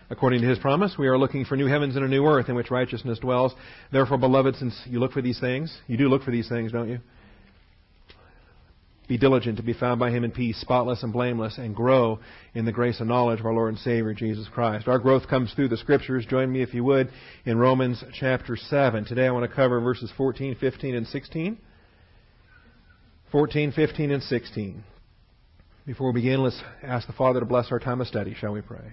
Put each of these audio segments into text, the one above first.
According to His promise, we are looking for new heavens and a new earth in which righteousness dwells. Therefore, beloved, since you look for these things, you do look for these things, don't you? Be diligent to be found by Him in peace, spotless and blameless, and grow in the grace and knowledge of our Lord and Savior, Jesus Christ. Our growth comes through the Scriptures. Join me, if you would, in Romans chapter 7. Today I want to cover verses 14, 15, and 16. 14, 15, and 16. Before we begin, let's ask the Father to bless our time of study. Shall we pray?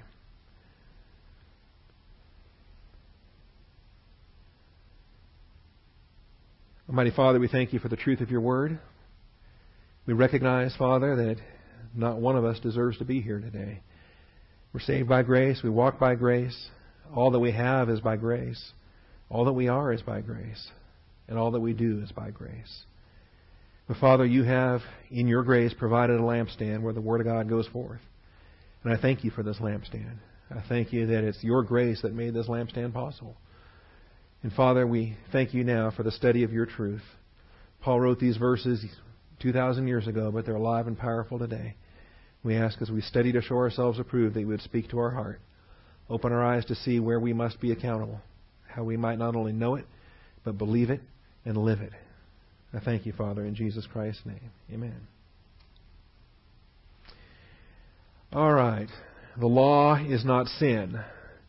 Almighty Father, we thank You for the truth of Your Word. We recognize, Father, that not one of us deserves to be here today. We're saved by grace. We walk by grace. All that we have is by grace. All that we are is by grace. And all that we do is by grace. But Father, You have, in Your grace, provided a lampstand where the Word of God goes forth. And I thank You for this lampstand. I thank You that it's Your grace that made this lampstand possible. And Father, we thank You now for the study of Your truth. Paul wrote these verses 2,000 years ago, but they're alive and powerful today. We ask as we study to show ourselves approved that You would speak to our heart. Open our eyes to see where we must be accountable. How we might not only know it, but believe it and live it. I thank You, Father, in Jesus Christ's name. Amen. All right. The law is not sin.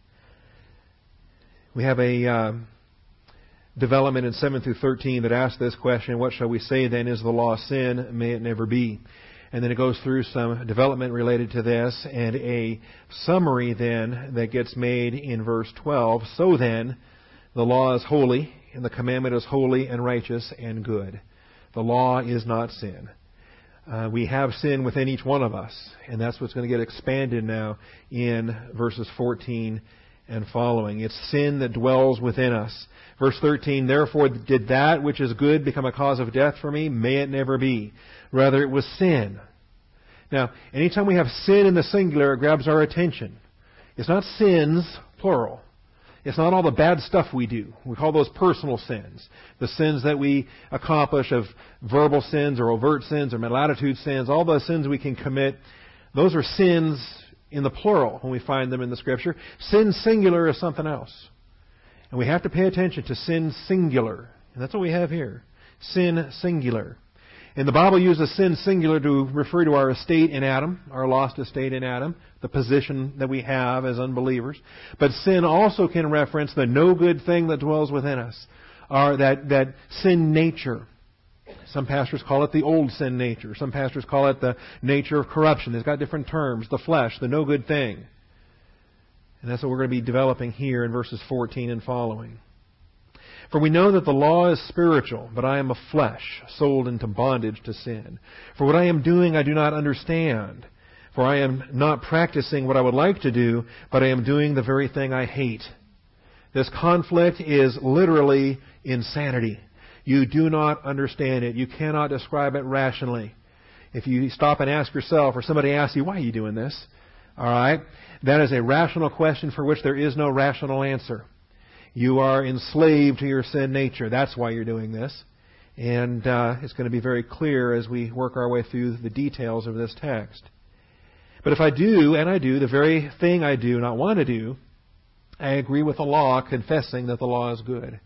We have a development in 7 through 13 that asks this question: what shall we say then? Is the law sin? May it never be. And then it goes through some development related to this and a summary then that gets made in verse 12. So then, the law is holy, and the commandment is holy and righteous and good. The law is not sin. We have sin within each one of us, and that's what's going to get expanded now in verses 14 and following. It's sin that dwells within us. Verse 13, therefore did that which is good become a cause of death for me? May it never be. Rather, it was sin. Now, anytime we have sin in the singular, it grabs our attention. It's not sins, plural. It's not all the bad stuff we do. We call those personal sins. The sins that we accomplish of verbal sins or overt sins or mental attitude sins, all those sins we can commit, those are sins in the plural when we find them in the Scripture. Sin singular is something else. And we have to pay attention to sin singular. And that's what we have here. Sin singular. And the Bible uses sin singular to refer to our estate in Adam, our lost estate in Adam, the position that we have as unbelievers. But sin also can reference the no good thing that dwells within us, or that sin nature. Some pastors call it the old sin nature. Some pastors call it the nature of corruption. It's got different terms. The flesh, the no good thing. And that's what we're going to be developing here in verses 14 and following. For we know that the law is spiritual, but I am of flesh, sold into bondage to sin. For what I am doing I do not understand. For I am not practicing what I would like to do, but I am doing the very thing I hate. This conflict is literally insanity. You do not understand it. You cannot describe it rationally. If you stop and ask yourself, or somebody asks you, why are you doing this? All right? That is a rational question for which there is no rational answer. You are enslaved to your sin nature. That's why you're doing this. And it's going to be very clear as we work our way through the details of this text. But if I do, and I do, the very thing I do not want to do, I agree with the law, confessing that the law is good.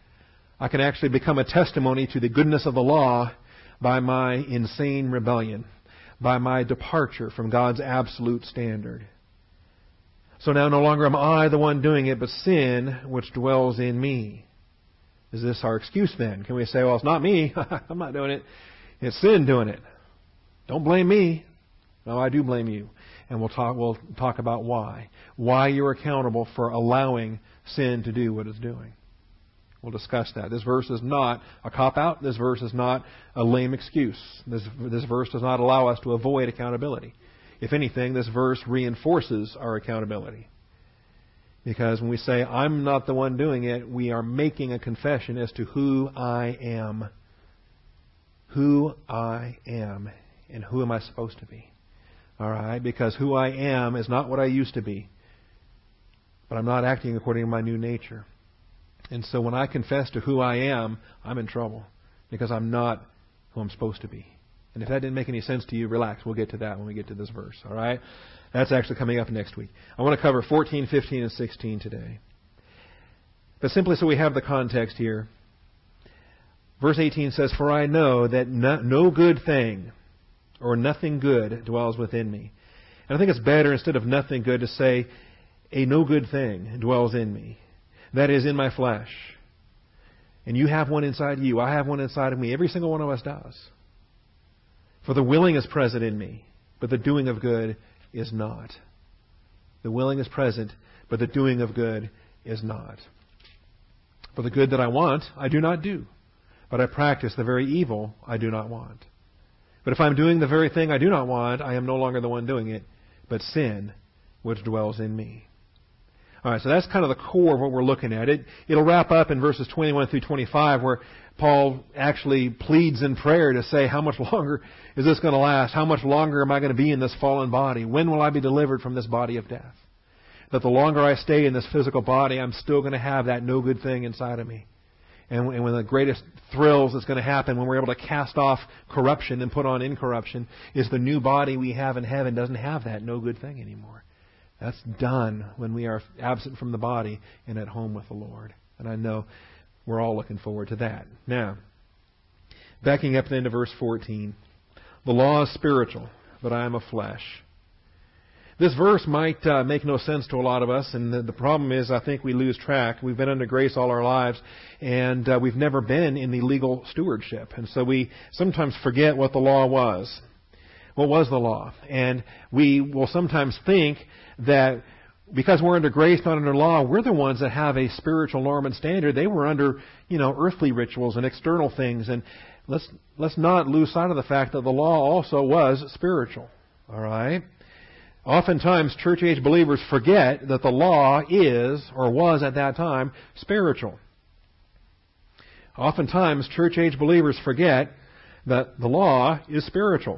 I can actually become a testimony to the goodness of the law by my insane rebellion, by my departure from God's absolute standard. So now no longer am I the one doing it, but sin which dwells in me. Is this our excuse then? Can we say, well, it's not me. I'm not doing it. It's sin doing it. Don't blame me. No, I do blame you. And we'll talk about why. Why you're accountable for allowing sin to do what it's doing. We'll discuss that. This verse is not a cop-out. This verse is not a lame excuse. This verse does not allow us to avoid accountability. If anything, this verse reinforces our accountability. Because when we say, I'm not the one doing it, we are making a confession as to who I am. Who I am. And who am I supposed to be? All right? Because who I am is not what I used to be. But I'm not acting according to my new nature. And so when I confess to who I am, I'm in trouble. Because I'm not who I'm supposed to be. And if that didn't make any sense to you, relax. We'll get to that when we get to this verse. All right? That's actually coming up next week. I want to cover 14, 15, and 16 today. But simply so we have the context here. Verse 18 says, "For I know that no good thing or nothing good dwells within me." And I think it's better, instead of nothing good, to say, "A no good thing dwells in me." That is, in my flesh. And you have one inside you. I have one inside of me. Every single one of us does. "For the willing is present in me, but the doing of good is not." The willing is present, but the doing of good is not. "For the good that I want, I do not do, but I practice the very evil I do not want. But if I'm doing the very thing I do not want, I am no longer the one doing it, but sin which dwells in me." All right, so that's kind of the core of what we're looking at. It'll wrap up in verses 21 through 25, where Paul actually pleads in prayer to say, how much longer is this going to last? How much longer am I going to be in this fallen body? When will I be delivered from this body of death? That the longer I stay in this physical body, I'm still going to have that no good thing inside of me. And when the greatest thrills that's going to happen when we're able to cast off corruption and put on incorruption is the new body we have in heaven doesn't have that no good thing anymore. That's done when we are absent from the body and at home with the Lord. And I know we're all looking forward to that. Now, backing up then to verse 14. "The law is spiritual, but I am of flesh." This verse might make no sense to a lot of us, and the problem is I think we lose track. We've been under grace all our lives, and we've never been in the legal stewardship. And so we sometimes forget what the law was. What was the law? And we will sometimes think that because we're under grace, not under law, we're the ones that have a spiritual norm and standard. They were under, earthly rituals and external things. And let's not lose sight of the fact that the law also was spiritual. All right? Oftentimes, church-age believers forget that the law is, or was at that time, spiritual. Oftentimes, church-age believers forget that the law is spiritual.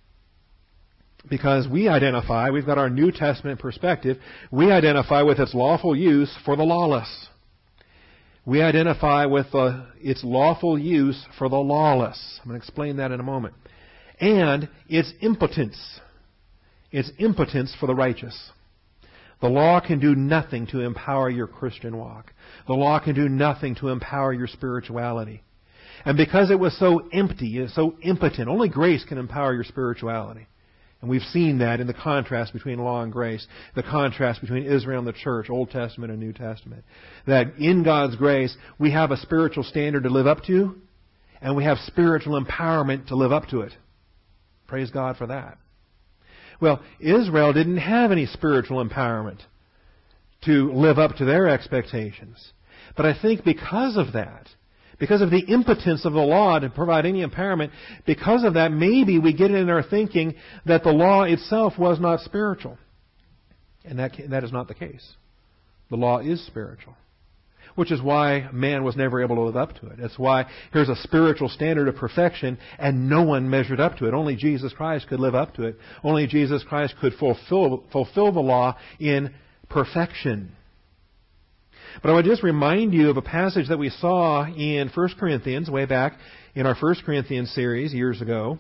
Because we identify, we've got our New Testament perspective, we identify with its lawful use for the lawless. We identify with its lawful use for the lawless. I'm going to explain that in a moment. And its impotence. Its impotence for the righteous. The law can do nothing to empower your Christian walk. The law can do nothing to empower your spirituality. And because it was so empty, so impotent, only grace can empower your spirituality. And we've seen that in the contrast between law and grace, the contrast between Israel and the church, Old Testament and New Testament. That in God's grace, we have a spiritual standard to live up to, and we have spiritual empowerment to live up to it. Praise God for that. Well, Israel didn't have any spiritual empowerment to live up to their expectations. But I think because of that, because of the impotence of the law to provide any empowerment, because of that, maybe we get in our thinking that the law itself was not spiritual. And that is not the case. The law is spiritual. Which is why man was never able to live up to it. That's why here's a spiritual standard of perfection, and no one measured up to it. Only Jesus Christ could live up to it. Only Jesus Christ could fulfill the law in perfection. But I would just remind you of a passage that we saw in 1 Corinthians, way back in our 1 Corinthians series years ago.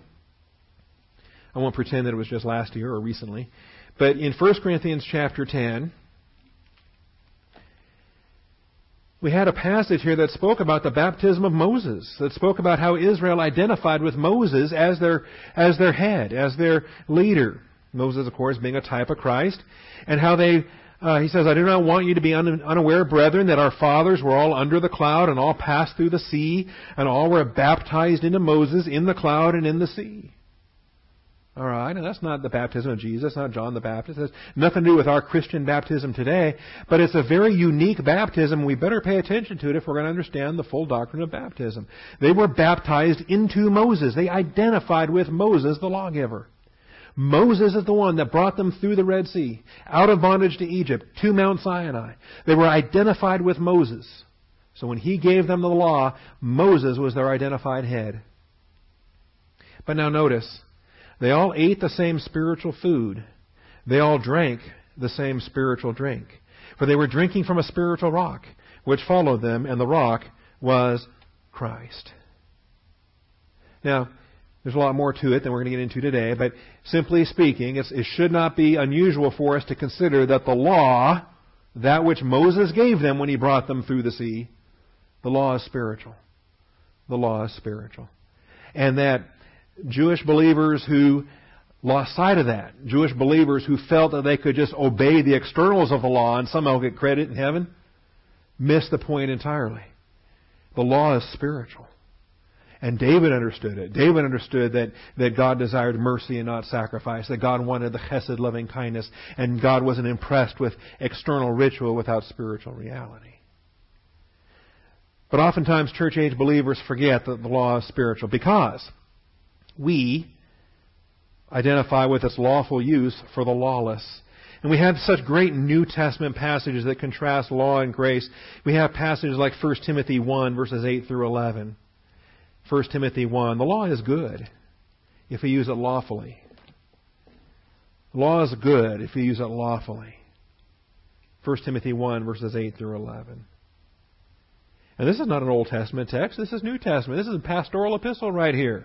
I won't pretend that it was just last year or recently. But in 1 Corinthians chapter 10, we had a passage here that spoke about the baptism of Moses, that spoke about how Israel identified with Moses as their head, as their leader. Moses, of course, being a type of Christ. And how he says, "I do not want you to be unaware, brethren, that our fathers were all under the cloud and all passed through the sea, and all were baptized into Moses in the cloud and in the sea." All right, and that's not the baptism of Jesus, not John the Baptist. It has nothing to do with our Christian baptism today, but it's a very unique baptism. We better pay attention to it if we're going to understand the full doctrine of baptism. They were baptized into Moses. They identified with Moses, the lawgiver. Moses is the one that brought them through the Red Sea, out of bondage to Egypt, to Mount Sinai. They were identified with Moses. So when he gave them the law, Moses was their identified head. But now notice, they all ate the same spiritual food. They all drank the same spiritual drink. For they were drinking from a spiritual rock, which followed them, and the rock was Christ. Now, There's a lot more to it than we're going to get into today, but simply speaking, it should not be unusual for us to consider that the law, that which Moses gave them when he brought them through the sea, the law is spiritual. The law is spiritual. And that Jewish believers who lost sight of that, Jewish believers who felt that they could just obey the externals of the law and somehow get credit in heaven, missed the point entirely. The law is spiritual. And David understood it. David understood that God desired mercy and not sacrifice, that God wanted the chesed, loving kindness, and God wasn't impressed with external ritual without spiritual reality. But oftentimes church-age believers forget that the law is spiritual because we identify with its lawful use for the lawless. And we have such great New Testament passages that contrast law and grace. We have passages like 1 Timothy 1, verses 8 through 11. 1 Timothy 1, the law is good if we use it lawfully. The law is good if we use it lawfully. 1 Timothy 1, verses 8 through 11. And this is not an Old Testament text. This is New Testament. This is a pastoral epistle right here.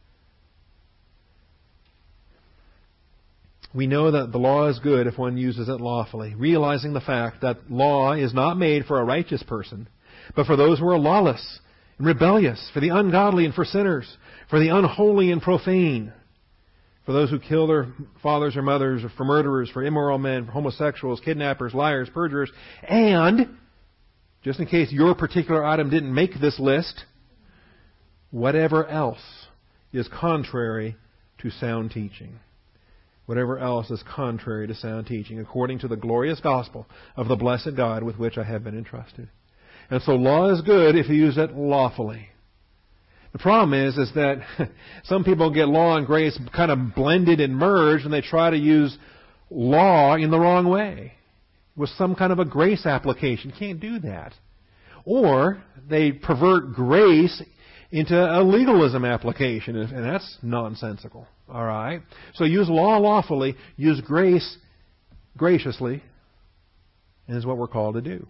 We know that the law is good if one uses it lawfully, realizing the fact that law is not made for a righteous person, but for those who are lawless and rebellious, for the ungodly and for sinners, for the unholy and profane, for those who kill their fathers or mothers, or for murderers, for immoral men, for homosexuals, kidnappers, liars, perjurers, and, just in case your particular item didn't make this list, whatever else is contrary to sound teaching. Whatever else is contrary to sound teaching, according to the glorious gospel of the blessed God with which I have been entrusted. And so law is good if you use it lawfully. The problem is that some people get law and grace kind of blended and merged, and they try to use law in the wrong way, with some kind of a grace application. You can't do that. Or they pervert grace into a legalism application, and that's nonsensical. All right? So use law lawfully, use grace graciously, and is what we're called to do.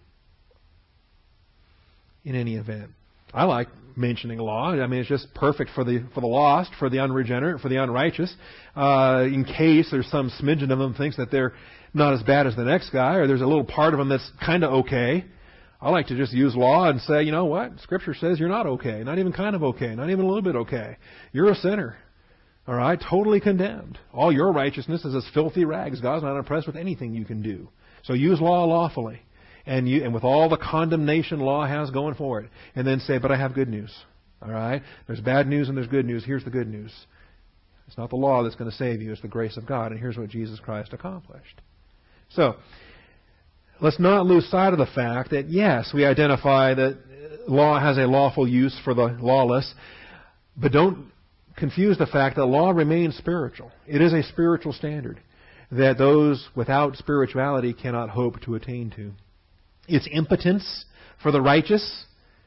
In any event, I like mentioning law. I mean, it's just perfect for the lost, for the unregenerate, for the unrighteous. In case there's some smidgen of them thinks that they're not as bad as the next guy, or there's a little part of them that's kind of okay. I like to just use law and say, you know what? Scripture says you're not okay, not even kind of okay, not even a little bit okay. You're a sinner. All right? Totally condemned. All your righteousness is as filthy rags. God's not impressed with anything you can do. So use law lawfully. And with all the condemnation law has going for it. And then say, but I have good news. All right? There's bad news and there's good news. Here's the good news. It's not the law that's going to save you. It's the grace of God. And here's what Jesus Christ accomplished. So, let's not lose sight of the fact that, yes, we identify that law has a lawful use for the lawless. But don't confuse the fact that law remains spiritual. It is a spiritual standard that those without spirituality cannot hope to attain to. Its impotence for the righteous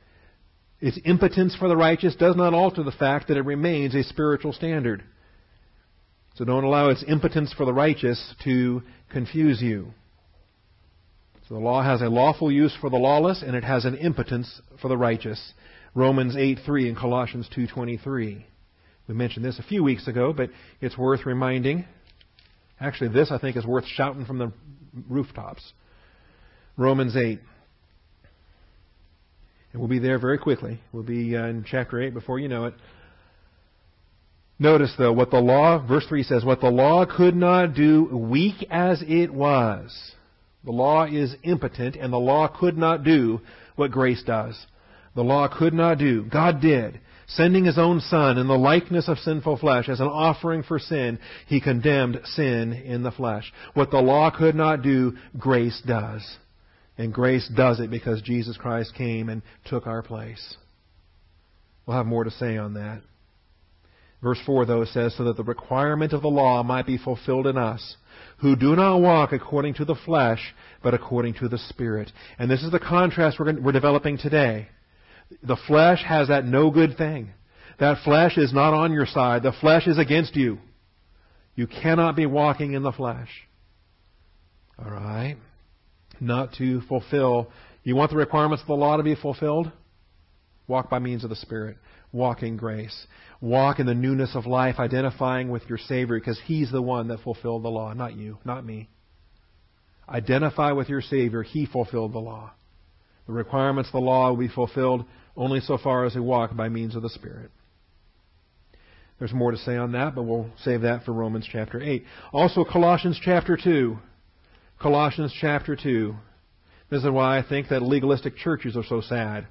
does not alter the fact that it remains a spiritual standard. So don't allow its impotence for the righteous to confuse you. So the law has a lawful use for the lawless, and it has an impotence for the righteous. Romans 8:3 and Colossians 2:23. We mentioned this a few weeks ago, but it's worth reminding. Actually, this I think is worth shouting from the rooftops. Romans 8. And we'll be there very quickly. We'll be in chapter 8 before you know it. Notice, though, what the law, verse 3 says, what the law could not do, weak as it was. The law is impotent, and the law could not do what grace does. The law could not do. God did. Sending His own Son in the likeness of sinful flesh as an offering for sin, He condemned sin in the flesh. What the law could not do, grace does. And grace does it because Jesus Christ came and took our place. We'll have more to say on that. Verse 4, though, says, so that the requirement of the law might be fulfilled in us, who do not walk according to the flesh, but according to the Spirit. And this is the contrast we're developing today. The flesh has that no good thing. That flesh is not on your side. The flesh is against you. You cannot be walking in the flesh. All right? Not to fulfill. You want the requirements of the law to be fulfilled? Walk by means of the Spirit. walk in grace. Walk in the newness of life, identifying with your Savior, because He's the one that fulfilled the law, not you, not me. Identify with your Savior. He fulfilled the law. The requirements of the law will be fulfilled only so far as we walk by means of the Spirit. There's more to say on that, but we'll save that for Romans chapter 8. Also, Colossians chapter 2. Colossians chapter 2. This is why I think that legalistic churches are so sad.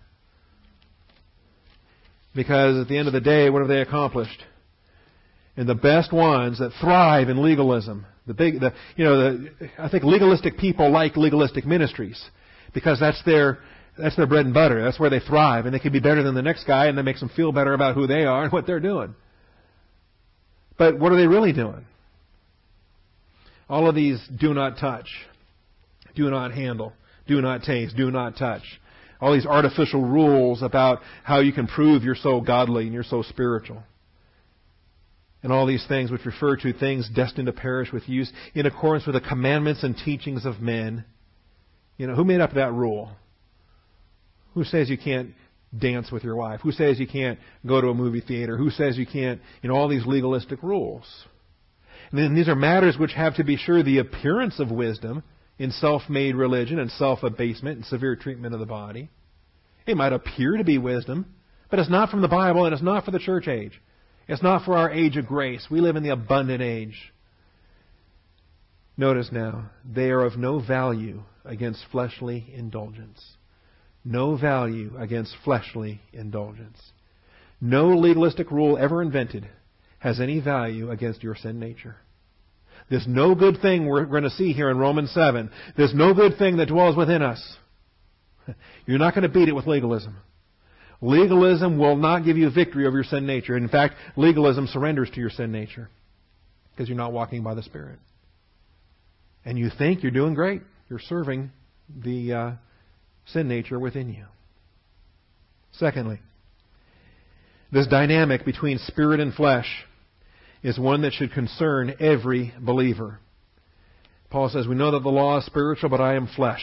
Because at the end of the day, what have they accomplished? And the best ones that thrive in legalism, I think legalistic people like legalistic ministries because that's their bread and butter. That's where they thrive, and they can be better than the next guy, and that makes them feel better about who they are and what they're doing. But what are they really doing? All of these do not touch, do not handle, do not taste, do not touch. All these artificial rules about how you can prove you're so godly and you're so spiritual. And all these things which refer to things destined to perish with use in accordance with the commandments and teachings of men. Who made up that rule? Who says you can't dance with your wife? Who says you can't go to a movie theater? Who says you can't, all these legalistic rules? And then these are matters which have, to be sure, the appearance of wisdom in self-made religion and self-abasement and severe treatment of the body. It might appear to be wisdom, but it's not from the Bible and it's not for the church age. It's not for our age of grace. We live in the abundant age. Notice now, they are of no value against fleshly indulgence. No value against fleshly indulgence. No legalistic rule ever invented has any value against your sin nature. There's no good thing we're going to see here in Romans 7. There's no good thing that dwells within us. You're not going to beat it with legalism. Legalism will not give you victory over your sin nature. In fact, legalism surrenders to your sin nature because you're not walking by the Spirit. And you think you're doing great. You're serving the sin nature within you. Secondly, this dynamic between spirit and flesh is one that should concern every believer. Paul says, we know that the law is spiritual, but I am flesh.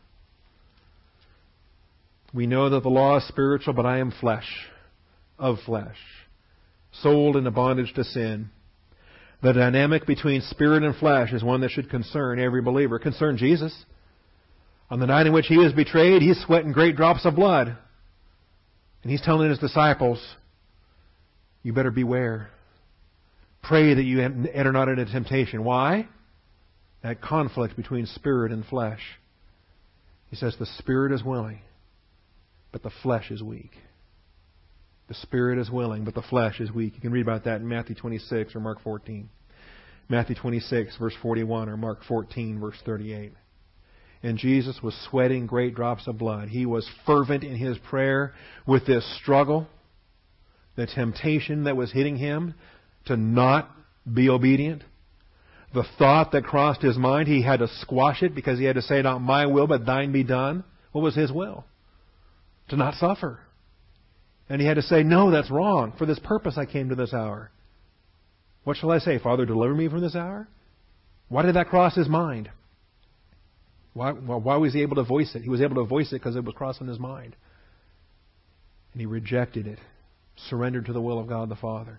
We know that the law is spiritual, but I am flesh, of flesh, sold into bondage to sin. The dynamic between spirit and flesh is one that should concern every believer. It concerned Jesus. On the night in which He was betrayed, He's sweating great drops of blood. And He's telling His disciples, you better beware. Pray that you enter not into temptation. Why? That conflict between spirit and flesh. He says the spirit is willing, but the flesh is weak. The spirit is willing, but the flesh is weak. You can read about that in Matthew 26 or Mark 14. Matthew 26, verse 41, or Mark 14, verse 38. And Jesus was sweating great drops of blood. He was fervent in His prayer with this struggle, the temptation that was hitting Him to not be obedient. The thought that crossed His mind, He had to squash it because He had to say, not my will, but thine be done. What was His will? To not suffer. And He had to say, no, that's wrong. For this purpose I came to this hour. What shall I say? Father, deliver me from this hour? Why did that cross His mind? Why was He able to voice it? He was able to voice it because it was crossing His mind. And He rejected it. Surrendered to the will of God the Father.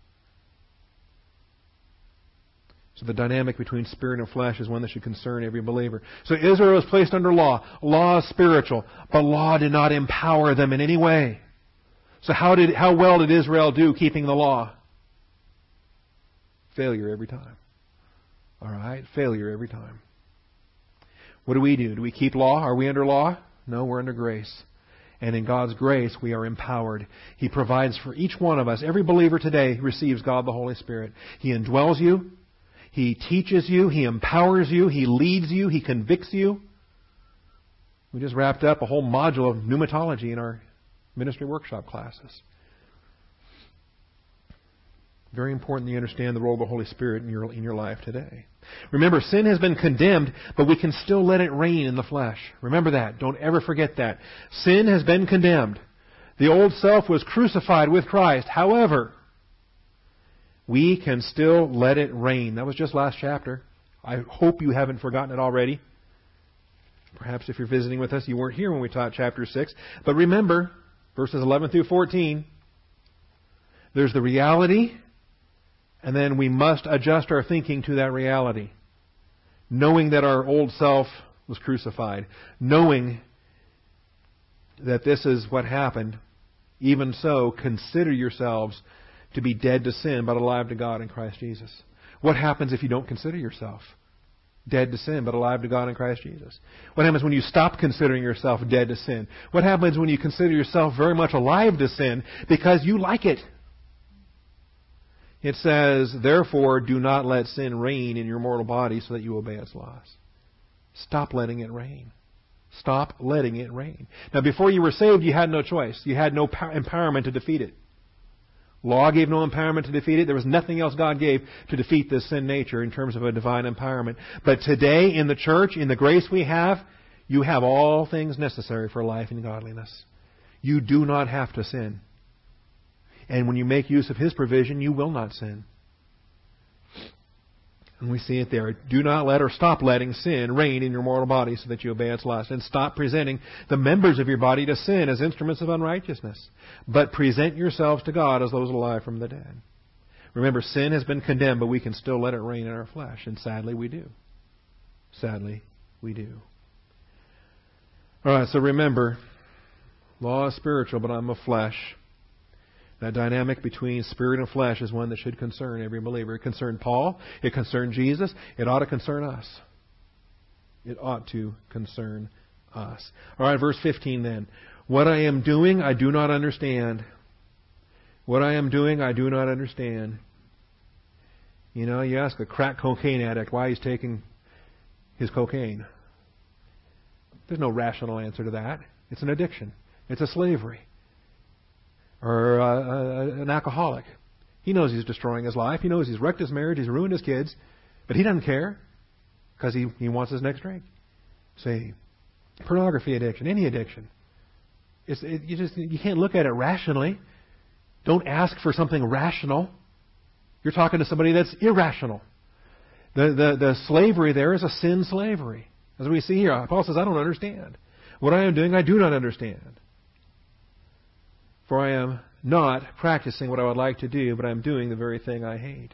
So the dynamic between spirit and flesh is one that should concern every believer. So Israel was placed under law. Law is spiritual, but law did not empower them in any way. So how well did Israel do keeping the law? Failure every time. All right? Failure every time. What do? Do we keep law? Are we under law? No, we're under grace. And in God's grace, we are empowered. He provides for each one of us. Every believer today receives God the Holy Spirit. He indwells you. He teaches you. He empowers you. He leads you. He convicts you. We just wrapped up a whole module of pneumatology in our ministry workshop classes. Very important that you understand the role of the Holy Spirit in your life today. Remember, sin has been condemned, but we can still let it reign in the flesh. Remember that. Don't ever forget that. Sin has been condemned. The old self was crucified with Christ. However, we can still let it reign. That was just last chapter. I hope you haven't forgotten it already. Perhaps if you're visiting with us, you weren't here when we taught chapter 6. But remember, verses 11 through 14, There's the reality, and then we must adjust our thinking to that reality. Knowing that our old self was crucified. Knowing that this is what happened. Even so, consider yourselves to be dead to sin, but alive to God in Christ Jesus. What happens if you don't consider yourself dead to sin, but alive to God in Christ Jesus? What happens when you stop considering yourself dead to sin? What happens when you consider yourself very much alive to sin because you like it? It says, therefore, do not let sin reign in your mortal body so that you obey its laws. Stop letting it reign. Stop letting it reign. Now, before you were saved, you had no choice. You had no empowerment to defeat it. Law gave no empowerment to defeat it. There was nothing else God gave to defeat this sin nature in terms of a divine empowerment. But today, in the church, in the grace we have, you have all things necessary for life and godliness. You do not have to sin. And when you make use of His provision, you will not sin. And we see it there. Do not let or stop letting sin reign in your mortal body so that you obey its lust. And stop presenting the members of your body to sin as instruments of unrighteousness. But present yourselves to God as those alive from the dead. Remember, sin has been condemned, but we can still let it reign in our flesh. And sadly, we do. Sadly, we do. All right, so remember, law is spiritual, but I'm of flesh. That dynamic between spirit and flesh is one that should concern every believer. It concerned Paul. It concerned Jesus. It ought to concern us. It ought to concern us. All right, verse 15 then. What I am doing, I do not understand. What I am doing, I do not understand. You know, you ask a crack cocaine addict why he's taking his cocaine. There's no rational answer to that. It's an addiction. It's a slavery. Or an alcoholic. He knows he's destroying his life. He knows he's wrecked his marriage. He's ruined his kids. But he doesn't care because he wants his next drink. Say, pornography addiction, any addiction. You can't look at it rationally. Don't ask for something rational. You're talking to somebody that's irrational. The slavery there is a sin slavery. As we see here, Paul says, I don't understand. What I am doing, I do not understand. For I am not practicing what I would like to do, but I am doing the very thing I hate.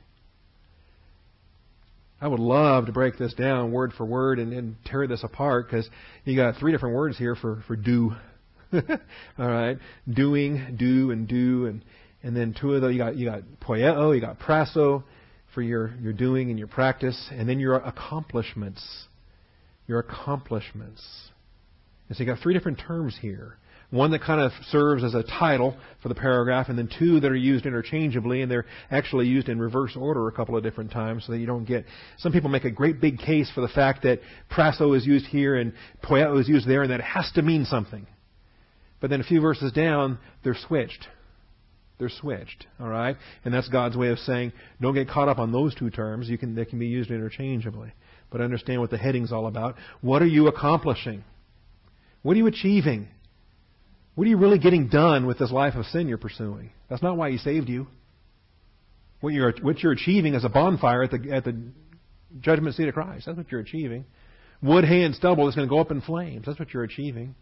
I would love to break this down word for word and tear this apart, because you got 3 different words here for do. All right, doing, do, and then 2 of those. You got poieo, you got prasso for your doing and your practice, and then your accomplishments. Your accomplishments. And so you got 3 different terms here. One that kind of serves as a title for the paragraph, and then 2 that are used interchangeably, and they're actually used in reverse order a couple of different times so that you don't get... Some people make a great big case for the fact that prasso is used here and poieo is used there, and that it has to mean something. But then a few verses down, they're switched. They're switched, all right? And that's God's way of saying, don't get caught up on those 2 terms. They can be used interchangeably. But understand what the heading's all about. What are you accomplishing? What are you achieving? What are you really getting done with this life of sin you're pursuing? That's not why He saved you. What you're achieving is a bonfire at the judgment seat of Christ. That's what you're achieving. Wood, hay, and stubble is going to go up in flames. That's what you're achieving.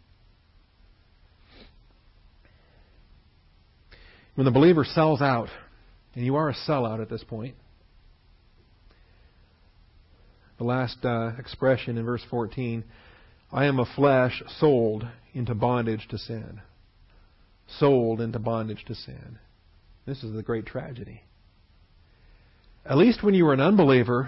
When the believer sells out, and you are a sellout at this point, the last expression in verse 14, I am of flesh sold into bondage to sin. Sold into bondage to sin. This is the great tragedy. At least when you were an unbeliever,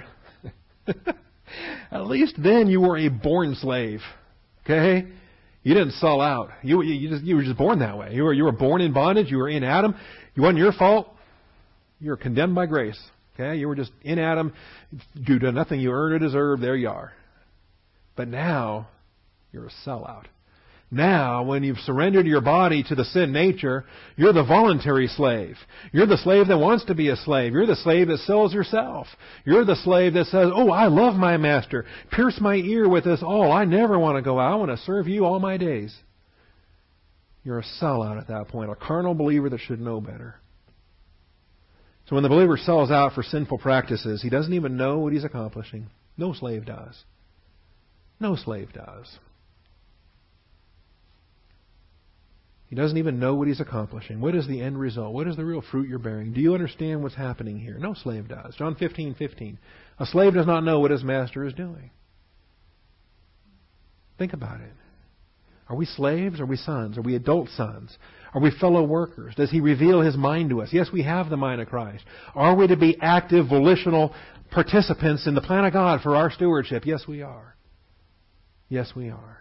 at least then you were a born slave. Okay? You didn't sell out. You were just born that way. You were born in bondage. You were in Adam. It wasn't your fault. You were condemned by grace. Okay? You were just in Adam. Due to nothing you earned or deserved, there you are. But now, you're a sellout. Now, when you've surrendered your body to the sin nature, you're the voluntary slave. You're the slave that wants to be a slave. You're the slave that sells yourself. You're the slave that says, oh, I love my master. Pierce my ear with this all. I never want to go out. I want to serve you all my days. You're a sellout at that point, a carnal believer that should know better. So when the believer sells out for sinful practices, he doesn't even know what he's accomplishing. No slave does. No slave does. He doesn't even know what he's accomplishing. What is the end result? What is the real fruit you're bearing? Do you understand what's happening here? No slave does. John 15:15. A slave does not know what his master is doing. Think about it. Are we slaves? Are we sons? Are we adult sons? Are we fellow workers? Does He reveal His mind to us? Yes, we have the mind of Christ. Are we to be active, volitional participants in the plan of God for our stewardship? Yes, we are. Yes, we are.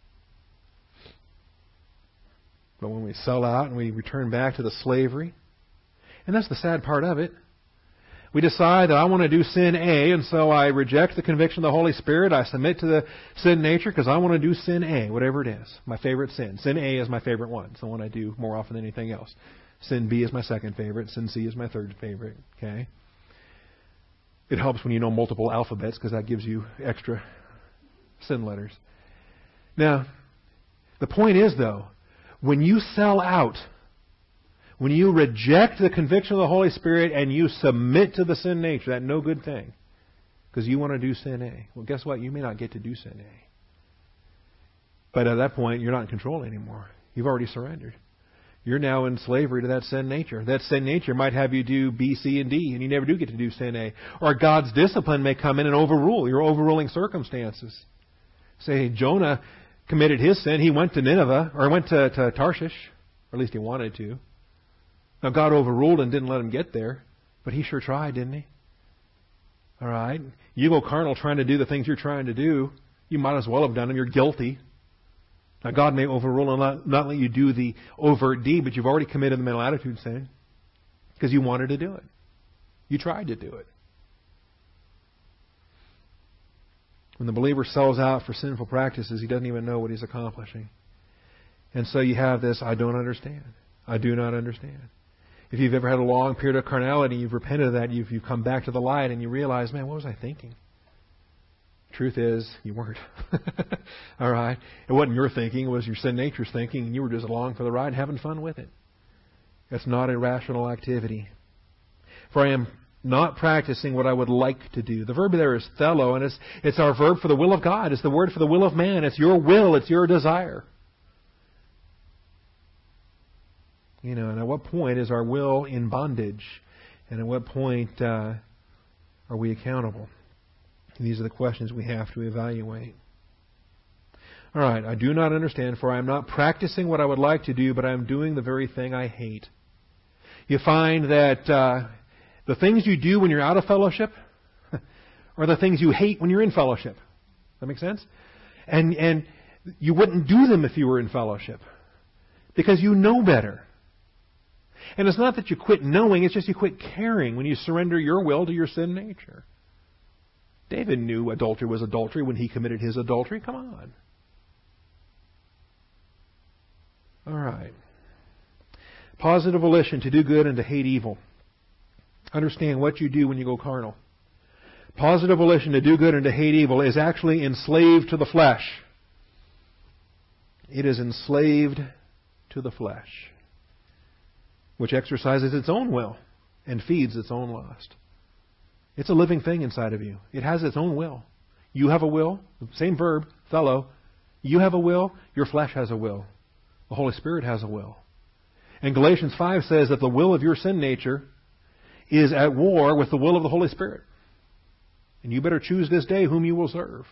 But when we sell out and we return back to the slavery, and that's the sad part of it, we decide that I want to do sin A, and so I reject the conviction of the Holy Spirit. I submit to the sin nature because I want to do sin A, whatever it is. My favorite sin. Sin A is my favorite one. It's the one I do more often than anything else. Sin B is my second favorite. Sin C is my third favorite. Okay? It helps when you know multiple alphabets because that gives you extra sin letters. Now, the point is, though, when you sell out, when you reject the conviction of the Holy Spirit and you submit to the sin nature, that no good thing, because you want to do sin A. Well, guess what? You may not get to do sin A. But at that point, you're not in control anymore. You've already surrendered. You're now in slavery to that sin nature. That sin nature might have you do B, C, and D, and you never do get to do sin A. Or God's discipline may come in and overrule your overruling circumstances. Say, Jonah committed his sin. He went to Nineveh, or went to Tarshish, or at least he wanted to. Now, God overruled and didn't let him get there, but he sure tried, didn't he? All right? You go carnal trying to do the things you're trying to do, you might as well have done them. You're guilty. Now, God may overrule and not let you do the overt deed, but you've already committed the mental attitude sin because you wanted to do it. You tried to do it. When the believer sells out for sinful practices, he doesn't even know what he's accomplishing. And so you have this, I don't understand. I do not understand. If you've ever had a long period of carnality, you've repented of that, you've come back to the light and you realize, man, what was I thinking? Truth is, you weren't. All right? It wasn't your thinking, it was your sin nature's thinking, and you were just along for the ride having fun with it. It's not a rational activity. For I am not practicing what I would like to do. The verb there is thelo, and it's our verb for the will of God. It's the word for the will of man. It's your will. It's your desire. You know, and at what point is our will in bondage? And at what point are we accountable? And these are the questions we have to evaluate. All right, I do not understand, for I am not practicing what I would like to do, but I am doing the very thing I hate. You find that the things you do when you're out of fellowship are the things you hate when you're in fellowship. Does that make sense? And you wouldn't do them if you were in fellowship because you know better. And it's not that you quit knowing, it's just you quit caring when you surrender your will to your sin nature. David knew adultery was adultery when he committed his adultery. Come on. All right. Positive volition to do good and to hate evil. Understand what you do when you go carnal. Positive volition to do good and to hate evil is actually enslaved to the flesh. It is enslaved to the flesh, which exercises its own will and feeds its own lust. It's a living thing inside of you. It has its own will. You have a will, same verb, thelo. You have a will, your flesh has a will. The Holy Spirit has a will. And Galatians 5 says that the will of your sin nature is at war with the will of the Holy Spirit. And you better choose this day whom you will serve.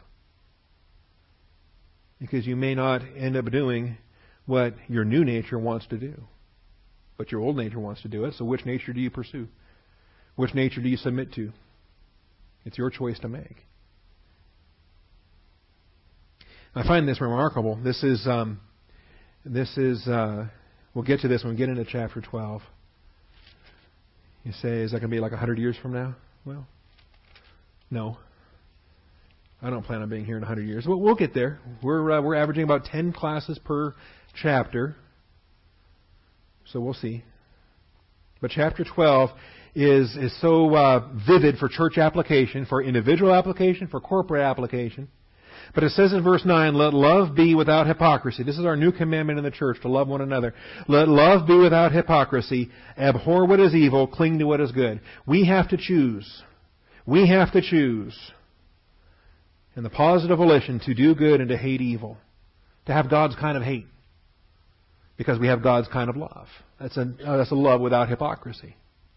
Because you may not end up doing what your new nature wants to do. But your old nature wants to do it. So which nature do you pursue? Which nature do you submit to? It's your choice to make. I find this remarkable. This is we'll get to this when we get into chapter 12. You say, is that going to be like 100 years from now? Well, no. I don't plan on being here in 100 years. We'll get there. We're averaging about 10 classes per chapter. So we'll see. But chapter 12 is so vivid for church application, for individual application, for corporate application. But it says in verse 9, let love be without hypocrisy. This is our new commandment in the church, to love one another. Let love be without hypocrisy. Abhor what is evil, cling to what is good. We have to choose. We have to choose. And the positive volition to do good and to hate evil. To have God's kind of hate. because we have God's kind of love. That's a love without hypocrisy.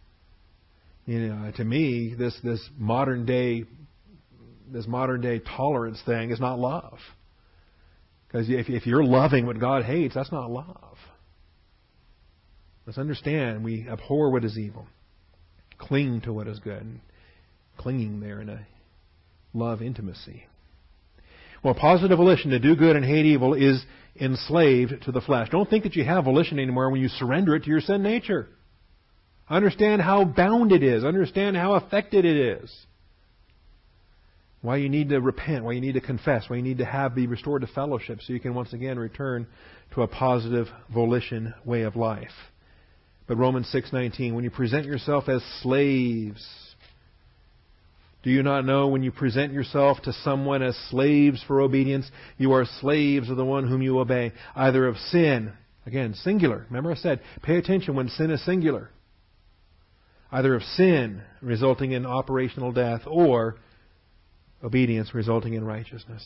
To me, this modern day tolerance thing is not love. Because if you're loving what God hates, that's not love. Let's understand, we abhor what is evil, cling to what is good, and clinging there in a love intimacy. Well, positive volition to do good and hate evil is enslaved to the flesh. Don't think that you have volition anymore when you surrender it to your sin nature. Understand how bound it is. Understand how affected it is. Why you need to repent, why you need to confess, why you need to be restored to fellowship so you can once again return to a positive volition way of life. But Romans 6:19, when you present yourself as slaves, do you not know when you present yourself to someone as slaves for obedience, you are slaves of the one whom you obey, either of sin, again, singular. Remember I said, pay attention when sin is singular. Either of sin, resulting in operational death, or obedience resulting in righteousness.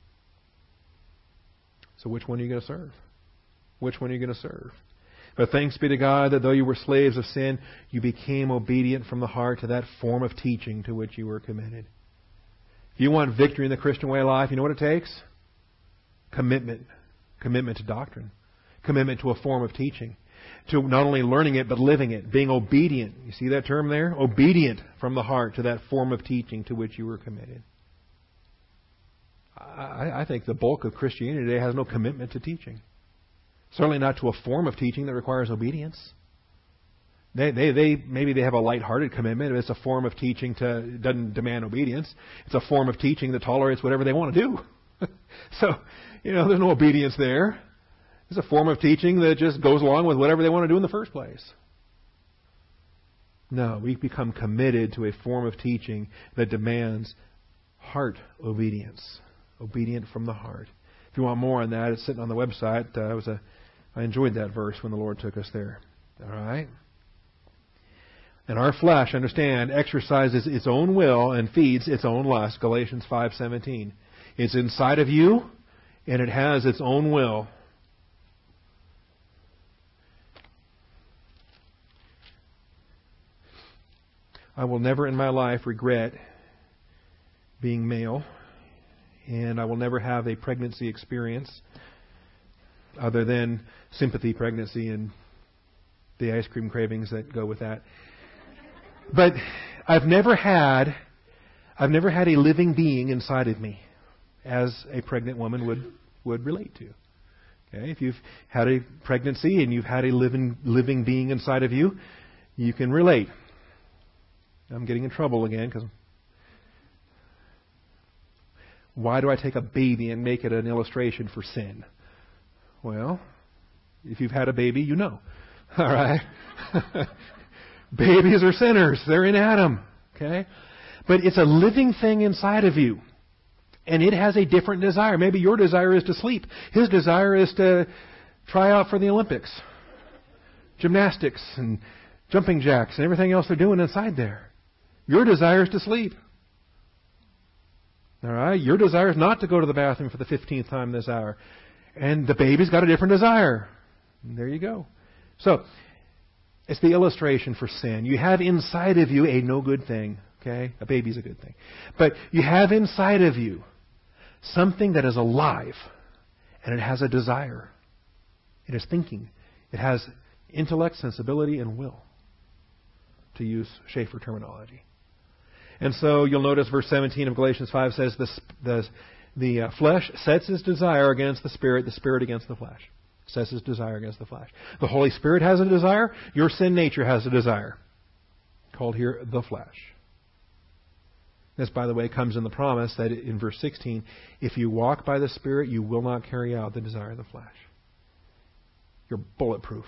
So which one are you going to serve? Which one are you going to serve? But thanks be to God that though you were slaves of sin, you became obedient from the heart to that form of teaching to which you were committed. If you want victory in the Christian way of life, you know what it takes? Commitment. Commitment to doctrine. Commitment to a form of teaching. To not only learning it, but living it. Being obedient. You see that term there? Obedient from the heart to that form of teaching to which you were committed. I think the bulk of Christianity today has no commitment to teaching. Certainly not to a form of teaching that requires obedience. Maybe they have a lighthearted commitment. It's a form of teaching doesn't demand obedience. It's a form of teaching that tolerates whatever they want to do. So, there's no obedience there. It's a form of teaching that just goes along with whatever they want to do in the first place. No, we become committed to a form of teaching that demands heart obedience. Obedient from the heart. If you want more on that, it's sitting on the website. I enjoyed that verse when the Lord took us there. All right? And our flesh, understand, exercises its own will and feeds its own lust. Galatians 5:17. It's inside of you, and it has its own will. I will never in my life regret being male, and I will never have a pregnancy experience other than sympathy pregnancy and the ice cream cravings that go with that. But I've never had a living being inside of me, as a pregnant woman would relate to. Okay, if you've had a pregnancy and you've had a living being inside of you, you can relate. I'm getting in trouble again because why do I take a baby and make it an illustration for sin? Well, if you've had a baby, you know. All right? Babies are sinners. They're in Adam. Okay? But it's a living thing inside of you. And it has a different desire. Maybe your desire is to sleep. His desire is to try out for the Olympics. Gymnastics and jumping jacks and everything else they're doing inside there. Your desire is to sleep. All right? Your desire is not to go to the bathroom for the 15th time this hour. And the baby's got a different desire. And there you go. So, it's the illustration for sin. You have inside of you a no good thing. Okay? A baby's a good thing. But you have inside of you something that is alive. And it has a desire. It is thinking. It has intellect, sensibility, and will. To use Schaeffer terminology. And so you'll notice verse 17 of Galatians 5 says the flesh sets its desire against the spirit against the flesh. Sets its desire against the flesh. The Holy Spirit has a desire. Your sin nature has a desire. Called here the flesh. This, by the way, comes in the promise that in verse 16, if you walk by the Spirit, you will not carry out the desire of the flesh. You're bulletproof.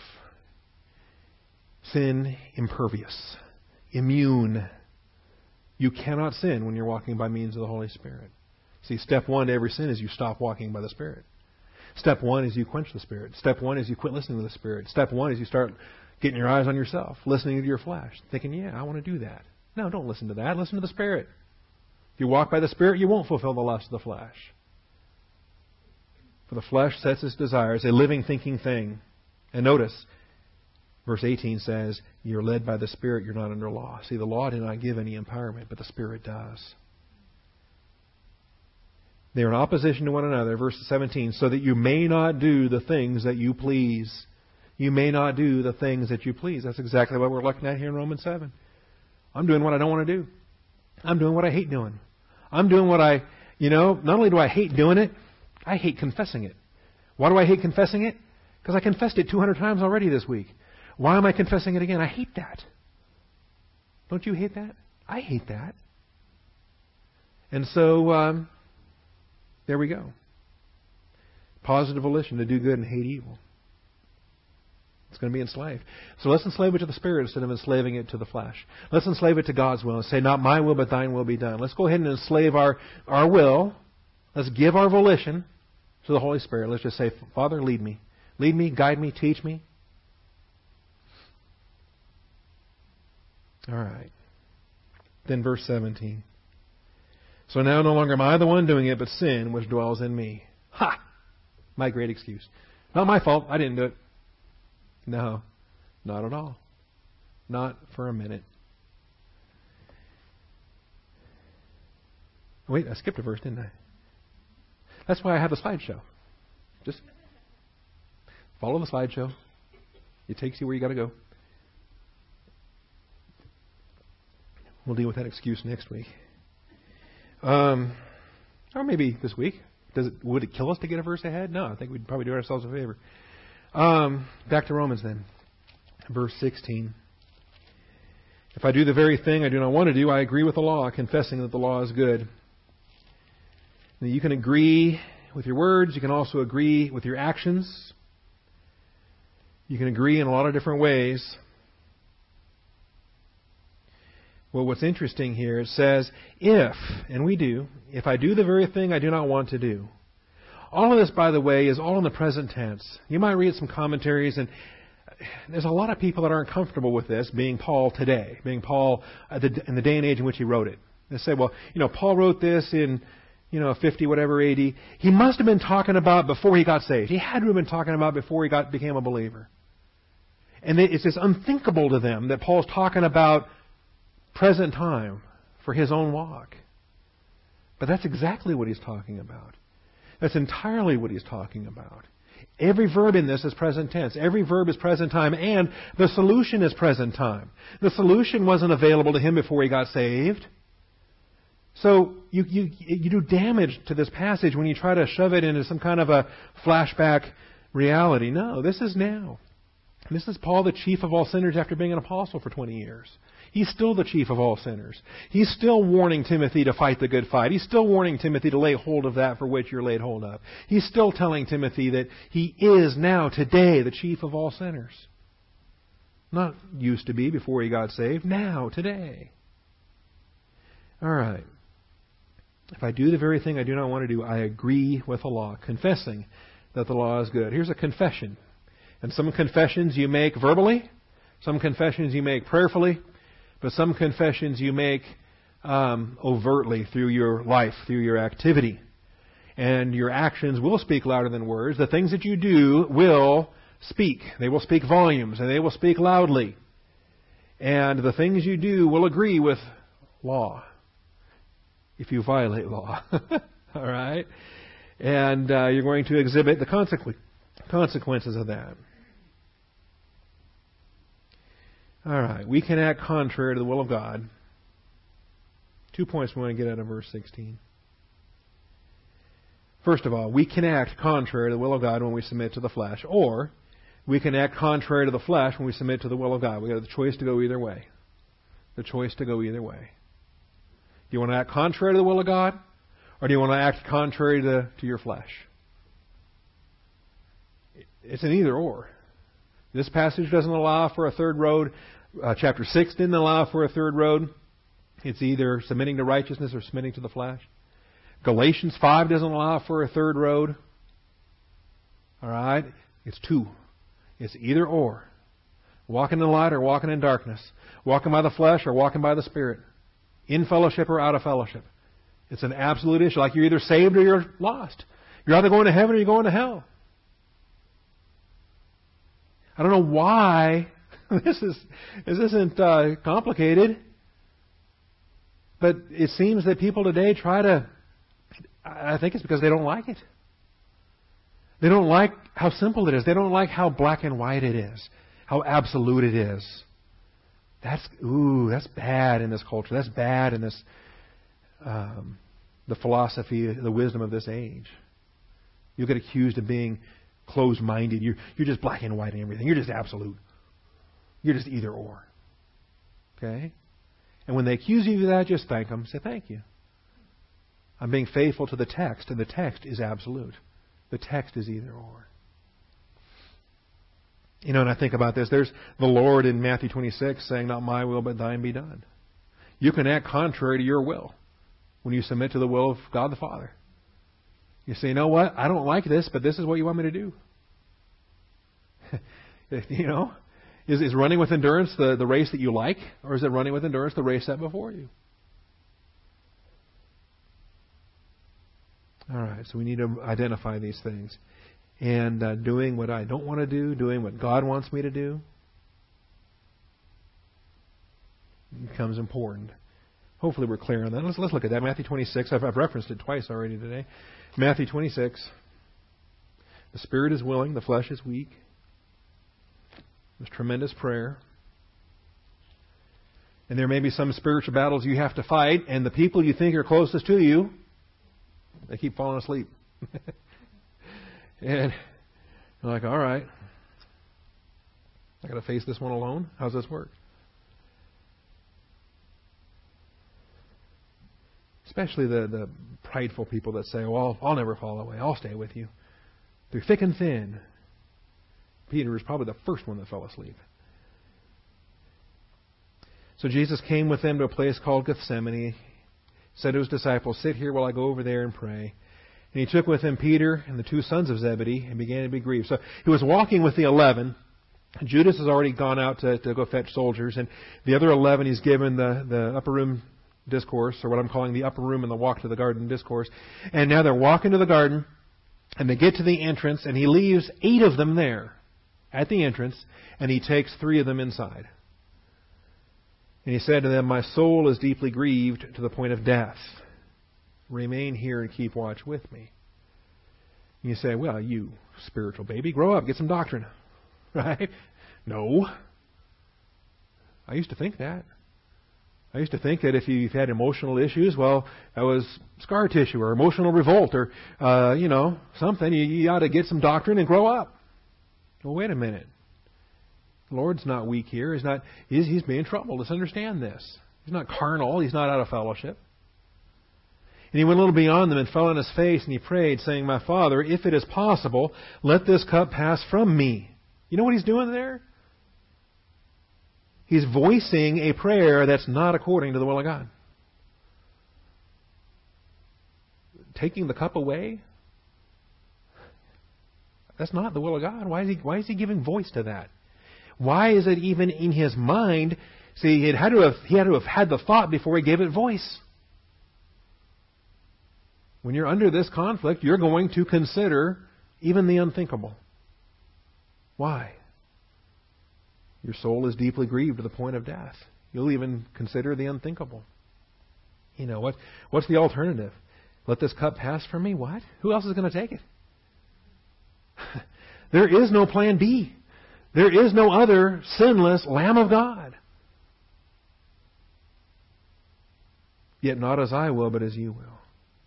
Sin impervious. Immune. You cannot sin when you're walking by means of the Holy Spirit. See, step one to every sin is you stop walking by the Spirit. Step one is you quench the Spirit. Step one is you quit listening to the Spirit. Step one is you start getting your eyes on yourself, listening to your flesh, thinking, yeah, I want to do that. No, don't listen to that. Listen to the Spirit. If you walk by the Spirit, you won't fulfill the lust of the flesh. For the flesh sets its desires, a living, thinking thing. And notice, verse 18 says, you're led by the Spirit, you're not under law. See, the law did not give any empowerment, but the Spirit does. They are in opposition to one another, verse 17, so that you may not do the things that you please. You may not do the things that you please. That's exactly what we're looking at here in Romans 7. I'm doing what I don't want to do. I'm doing what I hate doing. I'm doing what not only do I hate doing it, I hate confessing it. Why do I hate confessing it? Because I confessed it 200 times already this week. Why am I confessing it again? I hate that. Don't you hate that? I hate that. And so, there we go. Positive volition to do good and hate evil. It's going to be enslaved. So let's enslave it to the Spirit instead of enslaving it to the flesh. Let's enslave it to God's will and say, not my will, but thine will be done. Let's go ahead and enslave our will. Let's give our volition to the Holy Spirit. Let's just say, Father, lead me. Lead me, guide me, teach me. All right. Then verse 17. So now no longer am I the one doing it, but sin which dwells in me. Ha! My great excuse. Not my fault. I didn't do it. No, not at all. Not for a minute. Wait, I skipped a verse, didn't I? That's why I have the slideshow. Just follow the slideshow. It takes you where you got to go. We'll deal with that excuse next week. Or maybe this week. Would it kill us to get a verse ahead? No, I think we'd probably do ourselves a favor. Back to Romans then. Verse 16. If I do the very thing I do not want to do, I agree with the law, confessing that the law is good. Now, you can agree with your words. You can also agree with your actions. You can agree in a lot of different ways. Well, what's interesting here, it says, if, and we do, if I do the very thing I do not want to do. All of this, by the way, is all in the present tense. You might read some commentaries, and there's a lot of people that aren't comfortable with this, being Paul today, being Paul in the day and age in which he wrote it. They say, well, Paul wrote this in, 50 whatever AD. He must have been talking about before he got saved. He had to have been talking about before he became a believer. And it's just unthinkable to them that Paul's talking about present time for his own walk. But that's exactly what he's talking about. That's entirely what he's talking about. Every verb in this is present tense. Every verb is present time, and the solution is present time. The solution wasn't available to him before he got saved. So you do damage to this passage when you try to shove it into some kind of a flashback reality. No, this is now. This is Paul, the chief of all sinners, after being an apostle for 20 years. He's still the chief of all sinners. He's still warning Timothy to fight the good fight. He's still warning Timothy to lay hold of that for which you're laid hold of. He's still telling Timothy that he is now, today, the chief of all sinners. Not used to be before he got saved. Now, today. All right. If I do the very thing I do not want to do, I agree with the law, confessing that the law is good. Here's a confession. And some confessions you make verbally, some confessions you make prayerfully, but some confessions you make overtly through your life, through your activity. And your actions will speak louder than words. The things that you do will speak. They will speak volumes, and they will speak loudly. And the things you do will agree with law, if you violate law. All right? And you're going to exhibit the consequences of that. All right. We can act contrary to the will of God. 2 points we want to get out of verse 16. First of all, we can act contrary to the will of God when we submit to the flesh, or we can act contrary to the flesh when we submit to the will of God. We have the choice to go either way. The choice to go either way. Do you want to act contrary to the will of God, or do you want to act contrary to your flesh? It's an either or. This passage doesn't allow for a third road. Chapter 6 didn't allow for a third road. It's either submitting to righteousness or submitting to the flesh. Galatians 5 doesn't allow for a third road. All right? It's two. It's either or. Walking in the light or walking in darkness. Walking by the flesh or walking by the Spirit. In fellowship or out of fellowship. It's an absolute issue. Like you're either saved or you're lost. You're either going to heaven or you're going to hell. I don't know why this isn't complicated. But it seems that people today I think it's because they don't like it. They don't like how simple it is. They don't like how black and white it is, how absolute it is. That's bad in this culture. That's bad in this, the philosophy, the wisdom of this age. You'll get accused of being closed-minded. You're just black and white in everything. You're just absolute. You're just either or. Okay? And when they accuse you of that, just thank them. Say, thank you. I'm being faithful to the text, and the text is absolute. The text is either or. And I think about this. There's the Lord in Matthew 26 saying, not my will, but thine be done. You can act contrary to your will when you submit to the will of God the Father. You say, you know what? I don't like this, but this is what you want me to do. Is running with endurance the race that you like, or is it running with endurance the race set before you? All right, so we need to identify these things. And doing what I don't want to do, doing what God wants me to do, becomes important. Hopefully we're clear on that. Let's look at that. Matthew 26. I've referenced it twice already today. Matthew 26. The spirit is willing, the flesh is weak. There's tremendous prayer. And there may be some spiritual battles you have to fight, and the people you think are closest to you, they keep falling asleep. And you're like, all right, I got to face this one alone? How's this work? Especially the prideful people that say, well, I'll never fall away. I'll stay with you. Through thick and thin. Peter is probably the first one that fell asleep. So Jesus came with them to a place called Gethsemane. He said to his disciples, sit here while I go over there and pray. And he took with him Peter and the two sons of Zebedee and began to be grieved. So he was walking with the 11. Judas has already gone out to go fetch soldiers. And the other 11, he's given the upper room discourse, or what I'm calling the upper room and the walk to the garden discourse. And now they're walking to the garden, and they get to the entrance, and he leaves 8 of them there at the entrance, and he takes 3 of them inside. And he said to them, my soul is deeply grieved to the point of death. Remain here and keep watch with me. And you say, well, you spiritual baby, grow up, get some doctrine. Right? No. I used to think that. I used to think that if you've had emotional issues, well, that was scar tissue or emotional revolt or, something. You ought to get some doctrine and grow up. Well, wait a minute. The Lord's not weak here. He's being troubled. Let's understand this. He's not carnal. He's not out of fellowship. And he went a little beyond them and fell on his face and he prayed, saying, my Father, if it is possible, let this cup pass from me. You know what he's doing there? He's voicing a prayer that's not according to the will of God. Taking the cup away? That's not the will of God. Why is he giving voice to that? Why is it even in his mind? See, he had to have had the thought before he gave it voice. When you're under this conflict, you're going to consider even the unthinkable. Why? Your soul is deeply grieved to the point of death. You'll even consider the unthinkable. What's the alternative? Let this cup pass from me? What? Who else is going to take it? There is no plan B. There is no other sinless Lamb of God. Yet not as I will, but as you will.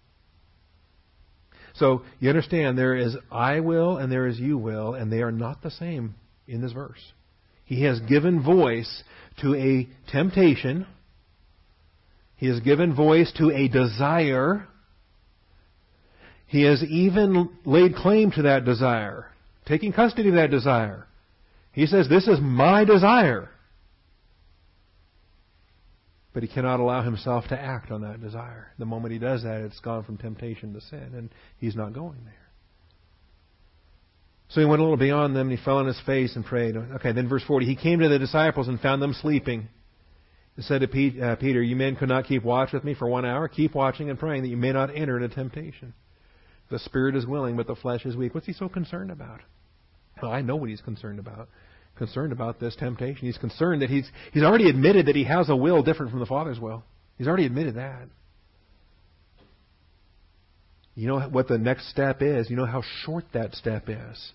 So you understand there is I will and there is you will, and they are not the same in this verse. He has given voice to a temptation. He has given voice to a desire. He has even laid claim to that desire, taking custody of that desire. He says, this is my desire. But he cannot allow himself to act on that desire. The moment he does that, it's gone from temptation to sin, and he's not going there. So he went a little beyond them, and he fell on his face and prayed. Okay, then verse 40, he came to the disciples and found them sleeping. He said to Peter, you men could not keep watch with me for 1 hour? Keep watching and praying that you may not enter into temptation. The spirit is willing, but the flesh is weak. What's he so concerned about? Well, I know what he's concerned about. concerned about this temptation. He's concerned that he's already admitted that he has a will different from the Father's will. He's already admitted that. You know what the next step is. You know how short that step is.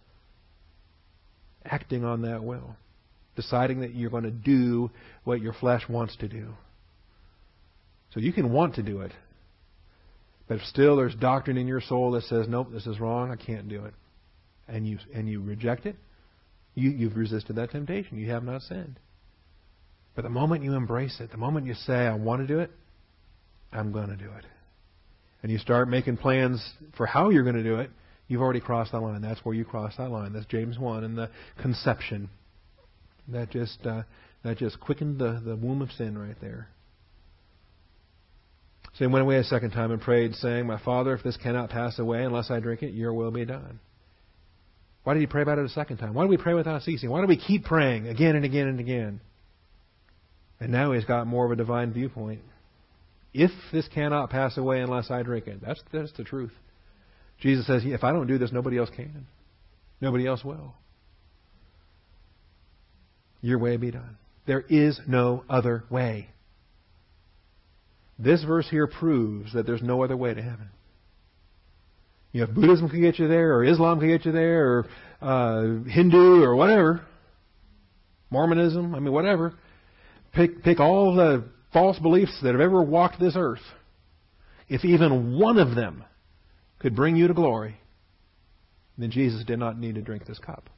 Acting on that will. Deciding that you're going to do what your flesh wants to do. So you can want to do it. But if still there's doctrine in your soul that says, nope, this is wrong, I can't do it. And you reject it, you've resisted that temptation. You have not sinned. But the moment you embrace it, the moment you say, I want to do it, I'm going to do it. And you start making plans for how you're going to do it, you've already crossed that line. That's where you cross that line. That's James 1 and the conception. That just quickened the womb of sin right there. So he went away a second time and prayed, saying, My Father, if this cannot pass away unless I drink it, your will be done. Why did he pray about it a second time? Why do we pray without ceasing? Why do we keep praying again and again and again? And now he's got more of a divine viewpoint. If this cannot pass away unless I drink it. That's the truth. Jesus says, if I don't do this, nobody else can. Nobody else will. Your way be done. There is no other way. This verse here proves that there's no other way to heaven. You know, if Buddhism can get you there, or Islam can get you there, or Hindu, or whatever, Mormonism, whatever. Pick all the false beliefs that have ever walked this earth. If even one of them could bring you to glory, then Jesus did not need to drink this cup.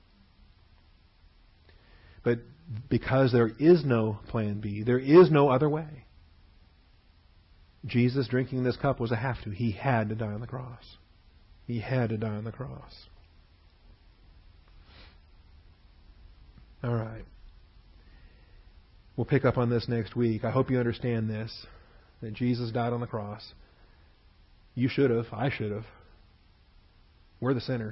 But because there is no plan B, there is no other way, Jesus drinking this cup was a have to. He had to die on the cross. He had to die on the cross. All right. We'll pick up on this next week. I hope you understand this, that Jesus died on the cross. You should have. I should have. We're the sinners.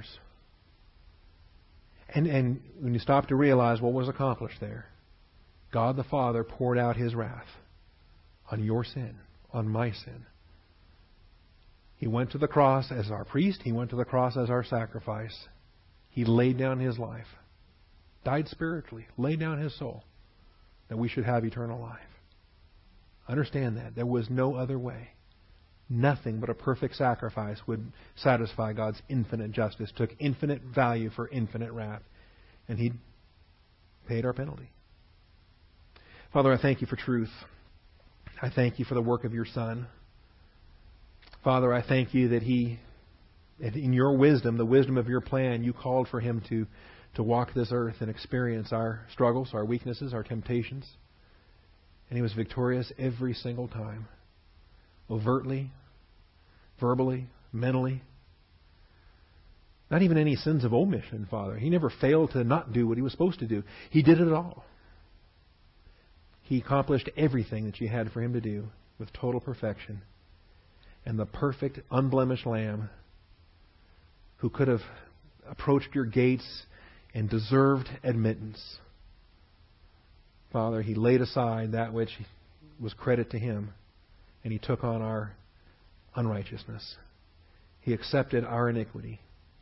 And when you stop to realize what was accomplished there, God the Father poured out His wrath on your sin, on my sin. He went to the cross as our priest. He went to the cross as our sacrifice. He laid down His life, died spiritually, laid down His soul, that we should have eternal life. Understand that. There was no other way. Nothing but a perfect sacrifice would satisfy God's infinite justice. Took infinite value for infinite wrath. And He paid our penalty. Father, I thank You for truth. I thank You for the work of Your Son. Father, I thank You that in Your wisdom, the wisdom of Your plan, You called for Him to walk this earth and experience our struggles, our weaknesses, our temptations. And He was victorious every single time. Overtly, verbally, mentally. Not even any sins of omission, Father. He never failed to not do what He was supposed to do. He did it all. He accomplished everything that You had for Him to do with total perfection. And the perfect, unblemished Lamb who could have approached Your gates and deserved admittance. Father, He laid aside that which was credit to Him, and He took on our unrighteousness. He accepted our iniquity.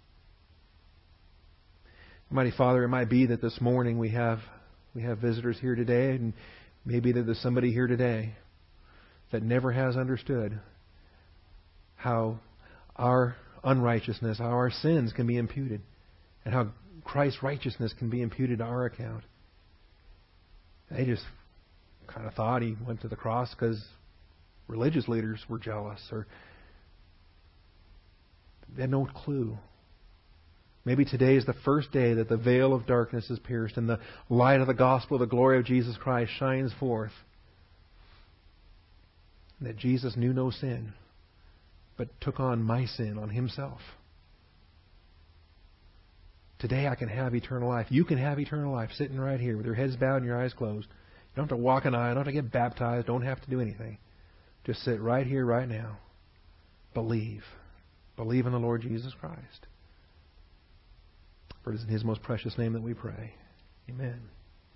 Mighty Father, it might be that this morning we have visitors here today, and maybe that there's somebody here today that never has understood how our unrighteousness, how our sins can be imputed, and how Christ's righteousness can be imputed to our account. They just kind of thought He went to the cross because religious leaders were jealous, or they had no clue. Maybe today is the first day that the veil of darkness is pierced and the light of the gospel, the glory of Jesus Christ shines forth. And that Jesus knew no sin, but took on my sin on Himself. Today I can have eternal life. You can have eternal life sitting right here with your heads bowed and your eyes closed. You don't have to walk an aisle, don't have to get baptized, don't have to do anything. Just sit right here, right now. Believe. Believe in the Lord Jesus Christ. For it is in His most precious name that we pray. Amen.